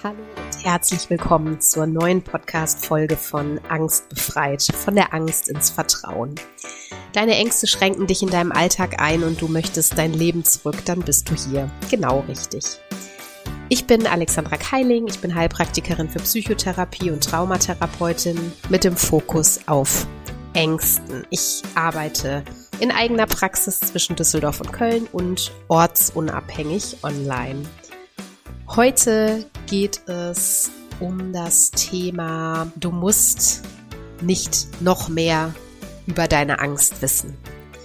Hallo und herzlich willkommen zur neuen Podcast-Folge von Angst befreit, von der Angst ins Vertrauen. Deine Ängste schränken dich in deinem Alltag ein und du möchtest dein Leben zurück, dann bist du hier genau richtig. Ich bin Alexandra Keiling, ich bin Heilpraktikerin für Psychotherapie und Traumatherapeutin mit dem Fokus auf Ängsten. Ich arbeite in eigener Praxis zwischen Düsseldorf und Köln und ortsunabhängig online. Heute geht es um das Thema, du musst nicht noch mehr über deine Angst wissen.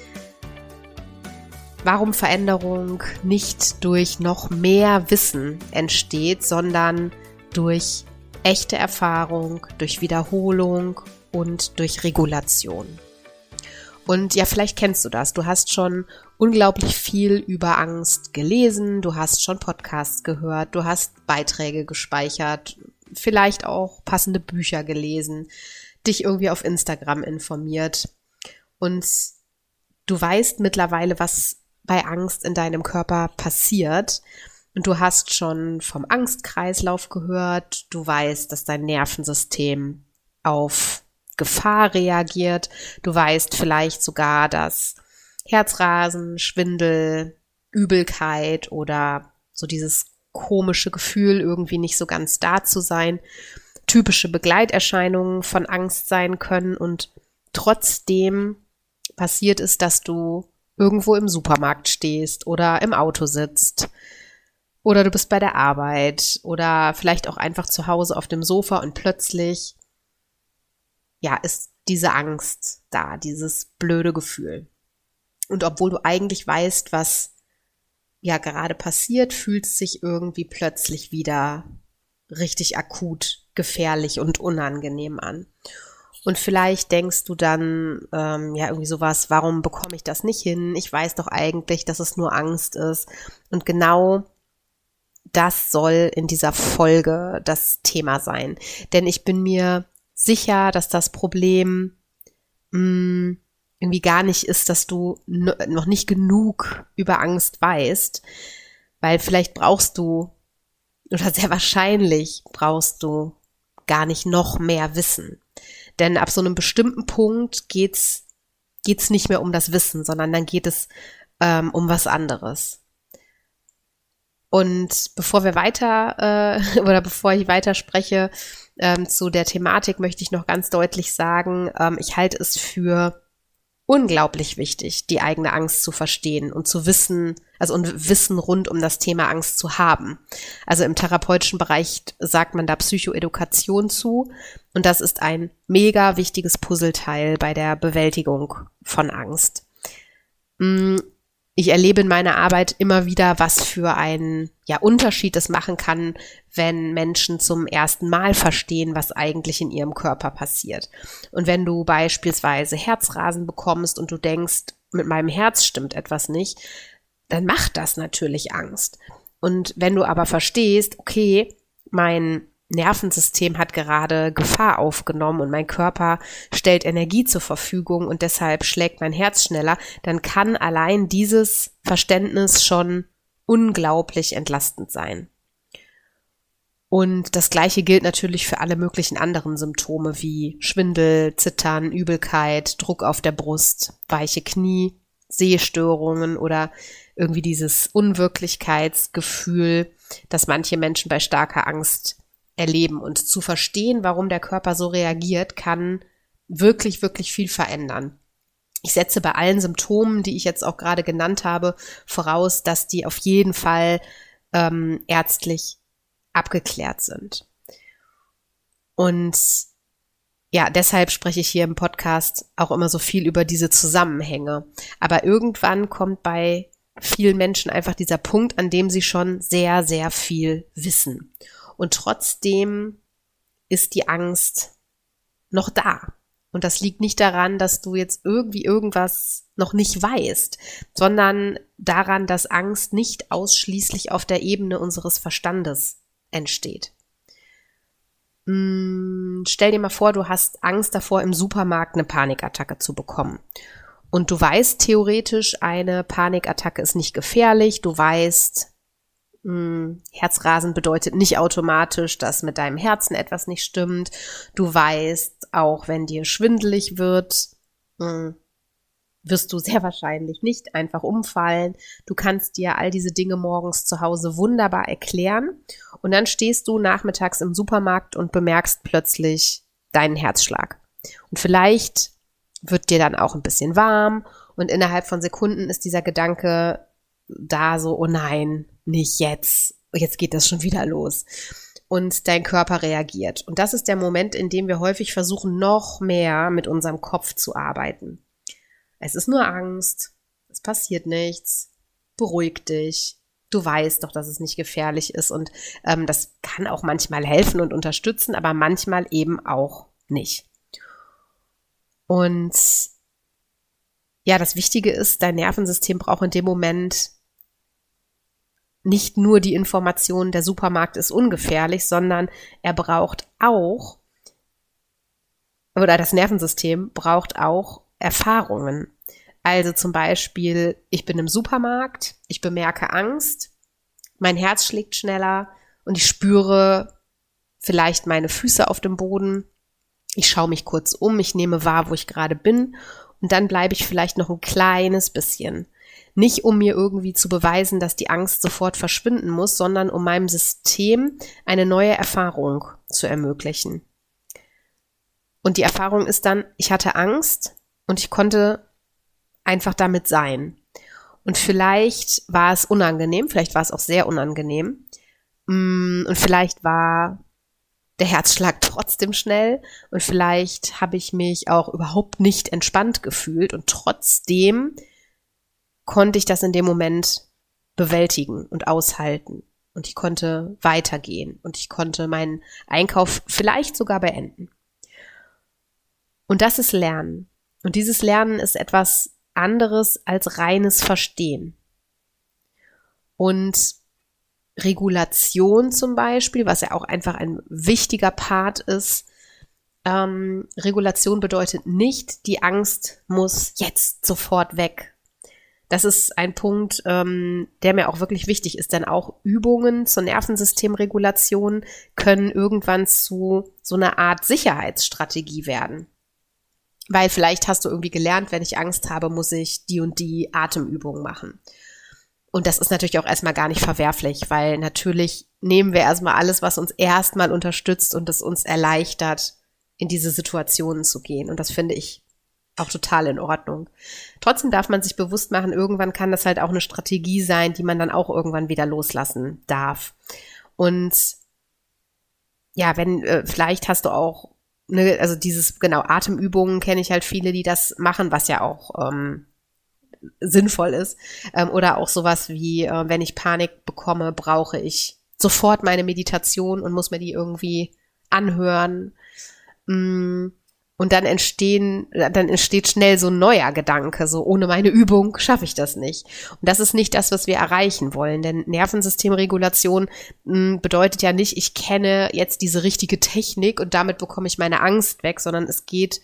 Warum Veränderung nicht durch noch mehr Wissen entsteht, sondern durch echte Erfahrung, durch Wiederholung und durch Regulation. Und ja, vielleicht kennst du das. Du hast schon unglaublich viel über Angst gelesen, du hast schon Podcasts gehört, du hast Beiträge gespeichert, vielleicht auch passende Bücher gelesen, dich irgendwie auf Instagram informiert. Und du weißt mittlerweile, was bei Angst in deinem Körper passiert. Und du hast schon vom Angstkreislauf gehört, du weißt, dass dein Nervensystem auf Gefahr reagiert. Du weißt vielleicht sogar, dass Herzrasen, Schwindel, Übelkeit oder so dieses komische Gefühl, irgendwie nicht so ganz da zu sein, typische Begleiterscheinungen von Angst sein können. Und trotzdem passiert es, dass du irgendwo im Supermarkt stehst oder im Auto sitzt oder du bist bei der Arbeit oder vielleicht auch einfach zu Hause auf dem Sofa und plötzlich ist diese Angst da, dieses blöde Gefühl. Und obwohl du eigentlich weißt, was ja gerade passiert, fühlt es sich irgendwie plötzlich wieder richtig akut, gefährlich und unangenehm an. Und vielleicht denkst du dann, irgendwie sowas, warum bekomme ich das nicht hin? Ich weiß doch eigentlich, dass es nur Angst ist. Und genau das soll in dieser Folge das Thema sein. Denn ich bin mir sicher, dass das Problem irgendwie gar nicht ist, dass du noch nicht genug über Angst weißt, weil vielleicht brauchst du, oder sehr wahrscheinlich brauchst du gar nicht noch mehr Wissen. Denn ab so einem bestimmten Punkt geht's nicht mehr um das Wissen, sondern dann geht es um was anderes. Und bevor ich weiter spreche zu der Thematik, möchte ich noch ganz deutlich sagen, ich halte es für unglaublich wichtig, die eigene Angst zu verstehen und zu wissen, und Wissen rund um das Thema Angst zu haben. Also im therapeutischen Bereich sagt man da Psychoedukation zu und das ist ein mega wichtiges Puzzleteil bei der Bewältigung von Angst. Ich erlebe in meiner Arbeit immer wieder, was für einen Unterschied es machen kann, wenn Menschen zum ersten Mal verstehen, was eigentlich in ihrem Körper passiert. Und wenn du beispielsweise Herzrasen bekommst und du denkst, mit meinem Herz stimmt etwas nicht, dann macht das natürlich Angst. Und wenn du aber verstehst, okay, mein Nervensystem hat gerade Gefahr aufgenommen und mein Körper stellt Energie zur Verfügung und deshalb schlägt mein Herz schneller, dann kann allein dieses Verständnis schon unglaublich entlastend sein. Und das Gleiche gilt natürlich für alle möglichen anderen Symptome wie Schwindel, Zittern, Übelkeit, Druck auf der Brust, weiche Knie, Sehstörungen oder irgendwie dieses Unwirklichkeitsgefühl, das manche Menschen bei starker Angst erleben. Und zu verstehen, warum der Körper so reagiert, kann wirklich, wirklich viel verändern. Ich setze bei allen Symptomen, die ich jetzt auch gerade genannt habe, voraus, dass die auf jeden Fall ärztlich abgeklärt sind. Und deshalb spreche ich hier im Podcast auch immer so viel über diese Zusammenhänge. Aber irgendwann kommt bei vielen Menschen einfach dieser Punkt, an dem sie schon sehr, sehr viel wissen. Und trotzdem ist die Angst noch da. Und das liegt nicht daran, dass du jetzt irgendwie irgendwas noch nicht weißt, sondern daran, dass Angst nicht ausschließlich auf der Ebene unseres Verstandes entsteht. Stell dir mal vor, du hast Angst davor, im Supermarkt eine Panikattacke zu bekommen. Und du weißt theoretisch, eine Panikattacke ist nicht gefährlich. Du weißt, Herzrasen bedeutet nicht automatisch, dass mit deinem Herzen etwas nicht stimmt. Du weißt, auch wenn dir schwindelig wird, wirst du sehr wahrscheinlich nicht einfach umfallen. Du kannst dir all diese Dinge morgens zu Hause wunderbar erklären und dann stehst du nachmittags im Supermarkt und bemerkst plötzlich deinen Herzschlag. Und vielleicht wird dir dann auch ein bisschen warm und innerhalb von Sekunden ist dieser Gedanke da so, oh nein, nicht jetzt. Jetzt geht das schon wieder los. Und dein Körper reagiert. Und das ist der Moment, in dem wir häufig versuchen, noch mehr mit unserem Kopf zu arbeiten. Es ist nur Angst. Es passiert nichts. Beruhig dich. Du weißt doch, dass es nicht gefährlich ist. Und das kann auch manchmal helfen und unterstützen, aber manchmal eben auch nicht. Und ja, das Wichtige ist, dein Nervensystem braucht in dem Moment nicht nur die Information, der Supermarkt ist ungefährlich, sondern er braucht auch, oder das Nervensystem braucht auch Erfahrungen. Also zum Beispiel, ich bin im Supermarkt, ich bemerke Angst, mein Herz schlägt schneller und ich spüre vielleicht meine Füße auf dem Boden. Ich schaue mich kurz um, ich nehme wahr, wo ich gerade bin und dann bleibe ich vielleicht noch ein kleines bisschen. Nicht, um mir irgendwie zu beweisen, dass die Angst sofort verschwinden muss, sondern um meinem System eine neue Erfahrung zu ermöglichen. Und die Erfahrung ist dann, ich hatte Angst und ich konnte einfach damit sein. Und vielleicht war es unangenehm, vielleicht war es auch sehr unangenehm. Und vielleicht war der Herzschlag trotzdem schnell und vielleicht habe ich mich auch überhaupt nicht entspannt gefühlt und trotzdem konnte ich das in dem Moment bewältigen und aushalten. Und ich konnte weitergehen und ich konnte meinen Einkauf vielleicht sogar beenden. Und das ist Lernen. Und dieses Lernen ist etwas anderes als reines Verstehen. Und Regulation zum Beispiel, was ja auch einfach ein wichtiger Part ist, Regulation bedeutet nicht, die Angst muss jetzt sofort weg. Das ist ein Punkt, der mir auch wirklich wichtig ist, denn auch Übungen zur Nervensystemregulation können irgendwann zu so einer Art Sicherheitsstrategie werden. Weil vielleicht hast du irgendwie gelernt, wenn ich Angst habe, muss ich die und die Atemübung machen. Und das ist natürlich auch erstmal gar nicht verwerflich, weil natürlich nehmen wir erstmal alles, was uns erstmal unterstützt und es uns erleichtert, in diese Situationen zu gehen. Und das finde ich auch total in Ordnung. Trotzdem darf man sich bewusst machen, irgendwann kann das halt auch eine Strategie sein, die man dann auch irgendwann wieder loslassen darf. Und ja, wenn, vielleicht hast du auch, ne, also dieses, genau, Atemübungen kenne ich halt viele, die das machen, was ja auch sinnvoll ist. Oder auch sowas wie, wenn ich Panik bekomme, brauche ich sofort meine Meditation und muss mir die irgendwie anhören. Und dann entsteht schnell so ein neuer Gedanke, so ohne meine Übung schaffe ich das nicht. Und das ist nicht das, was wir erreichen wollen, denn Nervensystemregulation bedeutet ja nicht, ich kenne jetzt diese richtige Technik und damit bekomme ich meine Angst weg, sondern es geht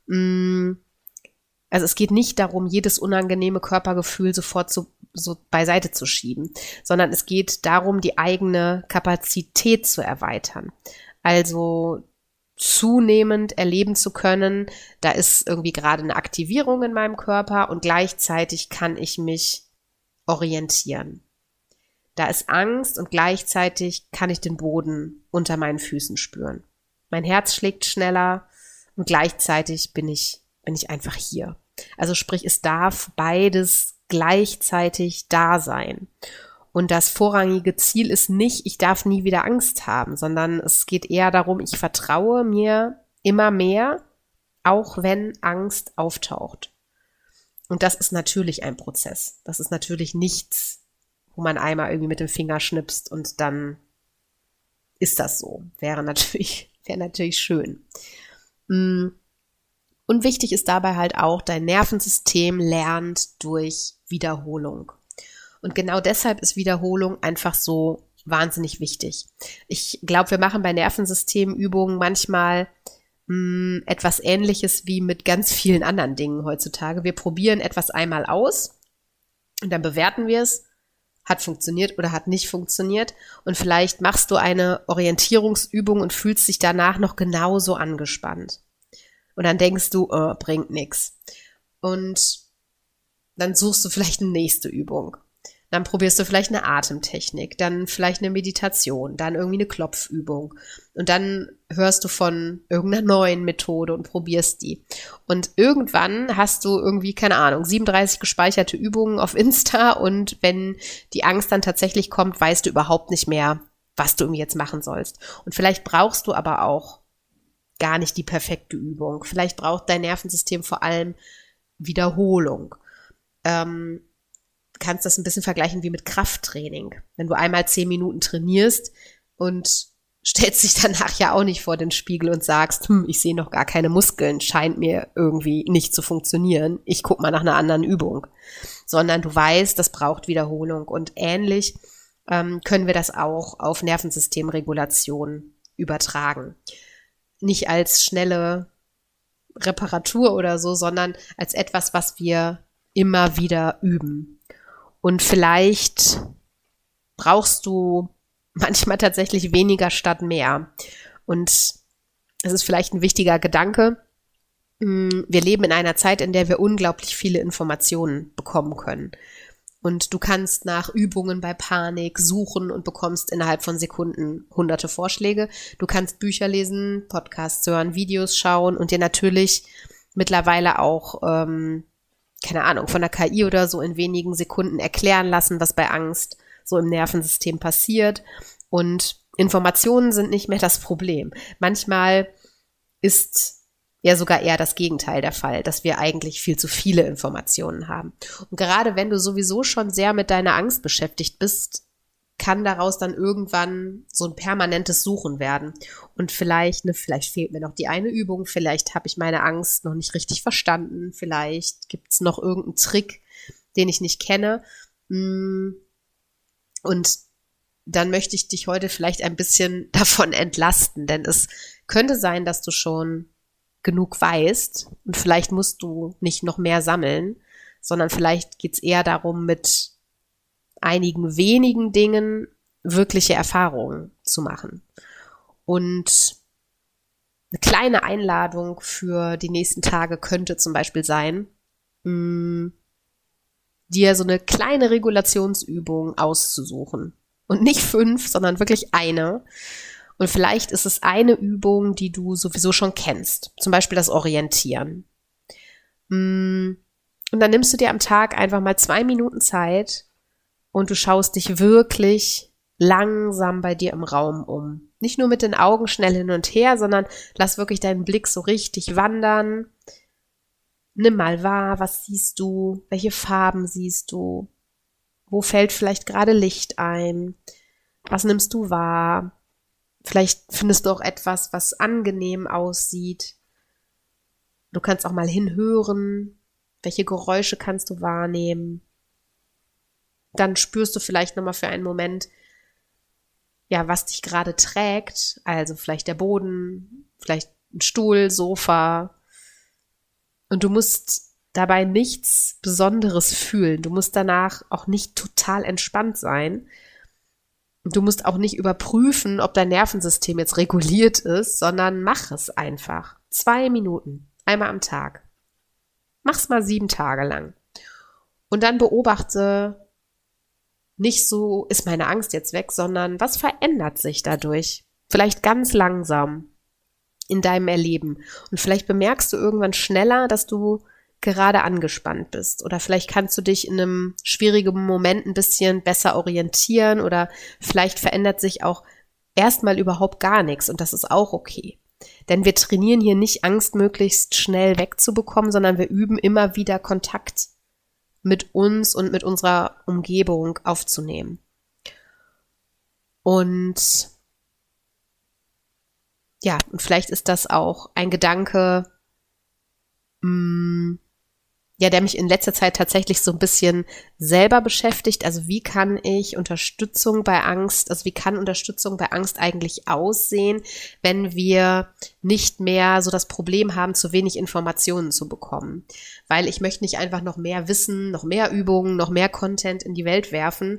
nicht darum, jedes unangenehme Körpergefühl sofort so beiseite zu schieben, sondern es geht darum, die eigene Kapazität zu erweitern. Also zunehmend erleben zu können, da ist irgendwie gerade eine Aktivierung in meinem Körper und gleichzeitig kann ich mich orientieren. Da ist Angst und gleichzeitig kann ich den Boden unter meinen Füßen spüren. Mein Herz schlägt schneller und gleichzeitig bin ich einfach hier. Also sprich, es darf beides gleichzeitig da sein. Und das vorrangige Ziel ist nicht, ich darf nie wieder Angst haben, sondern es geht eher darum, ich vertraue mir immer mehr, auch wenn Angst auftaucht. Und das ist natürlich ein Prozess. Das ist natürlich nichts, wo man einmal irgendwie mit dem Finger schnipst und dann ist das so. Wäre natürlich schön. Und wichtig ist dabei halt auch, dein Nervensystem lernt durch Wiederholung. Und genau deshalb ist Wiederholung einfach so wahnsinnig wichtig. Ich glaube, wir machen bei Nervensystemübungen manchmal etwas Ähnliches wie mit ganz vielen anderen Dingen heutzutage. Wir probieren etwas einmal aus und dann bewerten wir es. hat funktioniert oder hat nicht funktioniert. Und vielleicht machst du eine Orientierungsübung und fühlst dich danach noch genauso angespannt. Und dann denkst du, bringt nix. Und dann suchst du vielleicht eine nächste Übung. Dann probierst du vielleicht eine Atemtechnik, dann vielleicht eine Meditation, dann irgendwie eine Klopfübung. Und dann hörst du von irgendeiner neuen Methode und probierst die. Und irgendwann hast du irgendwie, keine Ahnung, 37 gespeicherte Übungen auf Insta und wenn die Angst dann tatsächlich kommt, weißt du überhaupt nicht mehr, was du irgendwie jetzt machen sollst. Und vielleicht brauchst du aber auch gar nicht die perfekte Übung. Vielleicht braucht dein Nervensystem vor allem Wiederholung. Kannst das ein bisschen vergleichen wie mit Krafttraining. Wenn du einmal 10 Minuten trainierst und stellst dich danach ja auch nicht vor den Spiegel und sagst, ich sehe noch gar keine Muskeln, scheint mir irgendwie nicht zu funktionieren. Ich guck mal nach einer anderen Übung. Sondern du weißt, das braucht Wiederholung. Und ähnlich können wir das auch auf Nervensystemregulation übertragen. Nicht als schnelle Reparatur oder so, sondern als etwas, was wir immer wieder üben. Und vielleicht brauchst du manchmal tatsächlich weniger statt mehr. Und es ist vielleicht ein wichtiger Gedanke. Wir leben in einer Zeit, in der wir unglaublich viele Informationen bekommen können. Und du kannst nach Übungen bei Panik suchen und bekommst innerhalb von Sekunden hunderte Vorschläge. Du kannst Bücher lesen, Podcasts hören, Videos schauen und dir natürlich mittlerweile auch keine Ahnung, von der KI oder so in wenigen Sekunden erklären lassen, was bei Angst so im Nervensystem passiert. Und Informationen sind nicht mehr das Problem. Manchmal ist ja sogar eher das Gegenteil der Fall, dass wir eigentlich viel zu viele Informationen haben. Und gerade wenn du sowieso schon sehr mit deiner Angst beschäftigt bist, kann daraus dann irgendwann so ein permanentes Suchen werden. Und vielleicht fehlt mir noch die eine Übung, vielleicht habe ich meine Angst noch nicht richtig verstanden, vielleicht gibt es noch irgendeinen Trick, den ich nicht kenne. Und dann möchte ich dich heute vielleicht ein bisschen davon entlasten, denn es könnte sein, dass du schon genug weißt und vielleicht musst du nicht noch mehr sammeln, sondern vielleicht geht es eher darum, mit einigen wenigen Dingen wirkliche Erfahrungen zu machen. Und eine kleine Einladung für die nächsten Tage könnte zum Beispiel sein, dir so eine kleine Regulationsübung auszusuchen. Und nicht 5, sondern wirklich eine. Und vielleicht ist es eine Übung, die du sowieso schon kennst. Zum Beispiel das Orientieren. Und dann nimmst du dir am Tag einfach mal 2 Minuten Zeit und du schaust dich wirklich langsam bei dir im Raum um. Nicht nur mit den Augen schnell hin und her, sondern lass wirklich deinen Blick so richtig wandern. Nimm mal wahr, was siehst du, welche Farben siehst du, wo fällt vielleicht gerade Licht ein, was nimmst du wahr. Vielleicht findest du auch etwas, was angenehm aussieht. Du kannst auch mal hinhören, welche Geräusche kannst du wahrnehmen. Dann spürst du vielleicht nochmal für einen Moment, ja, was dich gerade trägt. Also vielleicht der Boden, vielleicht ein Stuhl, Sofa. Und du musst dabei nichts Besonderes fühlen. Du musst danach auch nicht total entspannt sein. Und du musst auch nicht überprüfen, ob dein Nervensystem jetzt reguliert ist, sondern mach es einfach. 2 Minuten, einmal am Tag. Mach's mal 7 Tage lang. Und dann beobachte nicht so, ist meine Angst jetzt weg, sondern was verändert sich dadurch? Vielleicht ganz langsam in deinem Erleben. Und vielleicht bemerkst du irgendwann schneller, dass du gerade angespannt bist. Oder vielleicht kannst du dich in einem schwierigen Moment ein bisschen besser orientieren oder vielleicht verändert sich auch erstmal überhaupt gar nichts und das ist auch okay. Denn wir trainieren hier nicht, Angst möglichst schnell wegzubekommen, sondern wir üben immer wieder Kontakt mit uns und mit unserer Umgebung aufzunehmen. Und ja, und vielleicht ist das auch ein Gedanke, der mich in letzter Zeit tatsächlich so ein bisschen selber beschäftigt. Also wie kann Unterstützung bei Angst eigentlich aussehen, wenn wir nicht mehr so das Problem haben, zu wenig Informationen zu bekommen? Weil ich möchte nicht einfach noch mehr Wissen, noch mehr Übungen, noch mehr Content in die Welt werfen,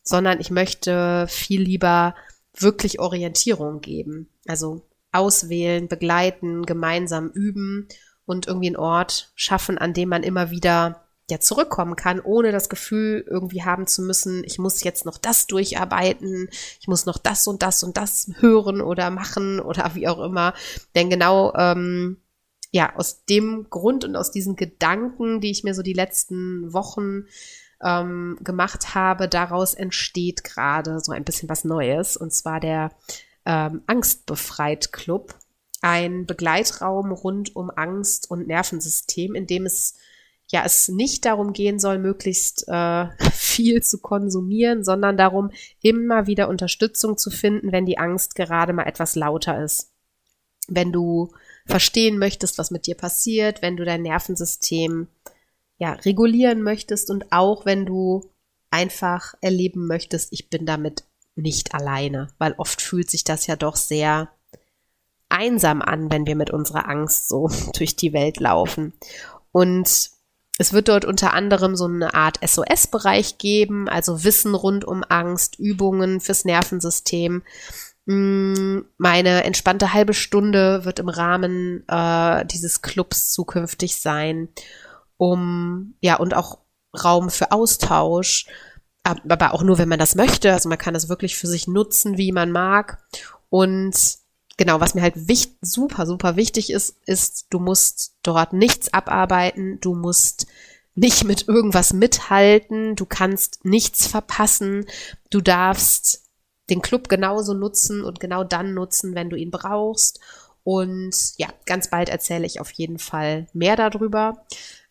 sondern ich möchte viel lieber wirklich Orientierung geben. Also auswählen, begleiten, gemeinsam üben und irgendwie einen Ort schaffen, an dem man immer wieder zurückkommen kann, ohne das Gefühl irgendwie haben zu müssen, ich muss jetzt noch das durcharbeiten, ich muss noch das und das und das hören oder machen oder wie auch immer. Denn genau aus dem Grund und aus diesen Gedanken, die ich mir so die letzten Wochen gemacht habe, daraus entsteht gerade so ein bisschen was Neues, und zwar der Angstbefreit-Club, ein Begleitraum rund um Angst und Nervensystem, in dem es nicht darum gehen soll, möglichst viel zu konsumieren, sondern darum, immer wieder Unterstützung zu finden, wenn die Angst gerade mal etwas lauter ist. Wenn du verstehen möchtest, was mit dir passiert, wenn du dein Nervensystem regulieren möchtest und auch wenn du einfach erleben möchtest, ich bin damit nicht alleine, weil oft fühlt sich das ja doch sehr einsam an, wenn wir mit unserer Angst so durch die Welt laufen. Und es wird dort unter anderem so eine Art SOS-Bereich geben, also Wissen rund um Angst, Übungen fürs Nervensystem. Meine entspannte halbe Stunde wird im Rahmen dieses Clubs zukünftig sein, und auch Raum für Austausch, aber auch nur, wenn man das möchte. Also man kann das wirklich für sich nutzen, wie man mag. Und genau, was mir halt super, super wichtig ist, du musst dort nichts abarbeiten, du musst nicht mit irgendwas mithalten, du kannst nichts verpassen, du darfst den Club genauso nutzen und genau dann nutzen, wenn du ihn brauchst. Und ganz bald erzähle ich auf jeden Fall mehr darüber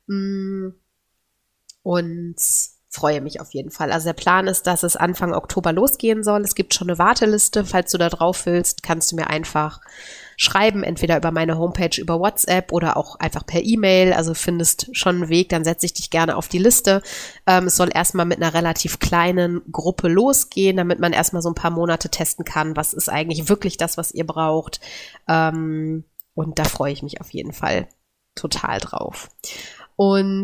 und freue mich auf jeden Fall. Also der Plan ist, dass es Anfang Oktober losgehen soll. Es gibt schon eine Warteliste. Falls du da drauf willst, kannst du mir einfach schreiben, entweder über meine Homepage, über WhatsApp oder auch einfach per E-Mail. Also findest schon einen Weg, dann setze ich dich gerne auf die Liste. Es soll erstmal mit einer relativ kleinen Gruppe losgehen, damit man erstmal so ein paar Monate testen kann, was ist eigentlich wirklich das, was ihr braucht. Und da freue ich mich auf jeden Fall total drauf. Und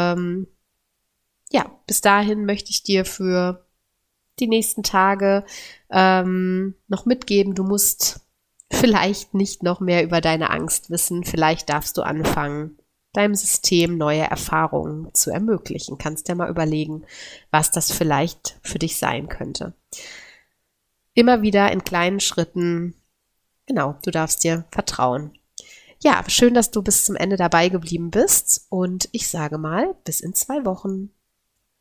bis dahin möchte ich dir für die nächsten Tage noch mitgeben, du musst vielleicht nicht noch mehr über deine Angst wissen. Vielleicht darfst du anfangen, deinem System neue Erfahrungen zu ermöglichen. Kannst dir mal überlegen, was das vielleicht für dich sein könnte. Immer wieder in kleinen Schritten. Genau, du darfst dir vertrauen. Ja, schön, dass du bis zum Ende dabei geblieben bist. Und ich sage mal, bis in 2 Wochen.